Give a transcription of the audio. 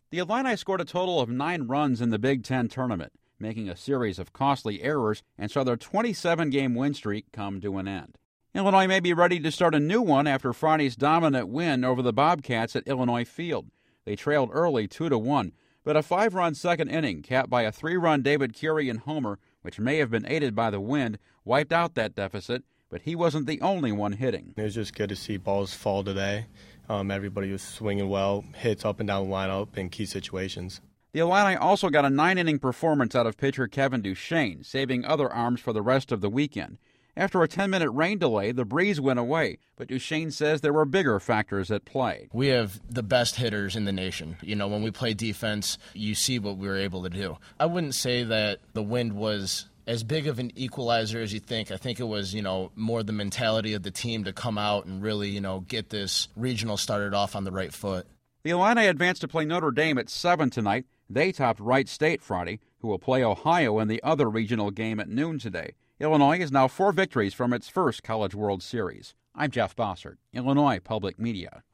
The Illini scored a total of 9 runs in the Big Ten tournament, making a series of costly errors and saw their 27-game win streak come to an end. Illinois may be ready to start a new one after Friday's dominant win over the Bobcats at Illinois Field. They trailed early 2-1, but a 5-run second inning capped by a 3-run David Kurian homer, which may have been aided by the wind, wiped out that deficit, but he wasn't the only one hitting. It was just good to see balls fall today. Everybody was swinging well, hits up and down the lineup in key situations. The Illini also got a 9-inning performance out of pitcher Kevin Duchesne, saving other arms for the rest of the weekend. After a 10-minute rain delay, the breeze went away, but Duchesne says there were bigger factors at play. We have the best hitters in the nation. When we play defense, you see what we were able to do. I wouldn't say that the wind was as big of an equalizer as you think. I think it was, more the mentality of the team to come out and really, get this regional started off on the right foot. The Illini advanced to play Notre Dame at 7 tonight. They topped Wright State Friday, who will play Ohio in the other regional game at noon today. Illinois is now 4 victories from its first College World Series. I'm Jeff Bossert, Illinois Public Media.